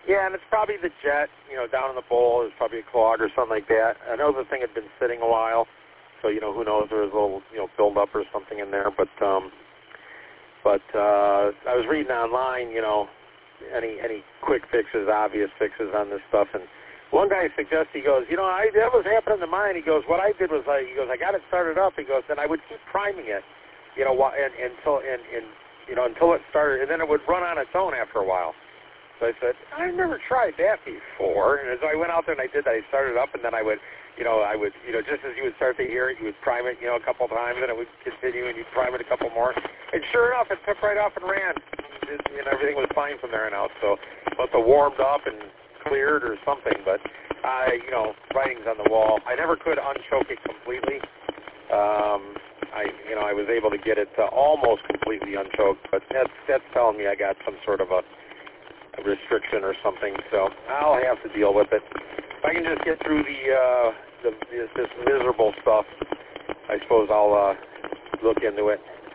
Yeah, and it's probably the jet, down in the bowl. There's probably a clog or something like that. I know the thing had been sitting a while, so, who knows, there was a little, build-up or something in there. But I was reading online, any quick fixes, obvious fixes on this stuff, and one guy suggests, he goes, that was happening to mine. He goes, what I did was, I got it started up. He goes, then I would keep priming it, until it started, and then it would run on its own after a while. So I said, I've never tried that before. And so I went out there and I did that. I started up, and then I would, just as you would start to hear it, you would prime it, a couple times, and it would continue, and you'd prime it a couple more. And sure enough, it took right off and ran. Everything was fine from there on out. So must have warmed up and cleared or something. But writing's on the wall. I never could unchoke it completely. I was able to get it almost completely unchoked, but that's telling me I got some sort of a restriction or something. So I'll have to deal with it. If I can just get through this miserable stuff, I suppose I'll look into it.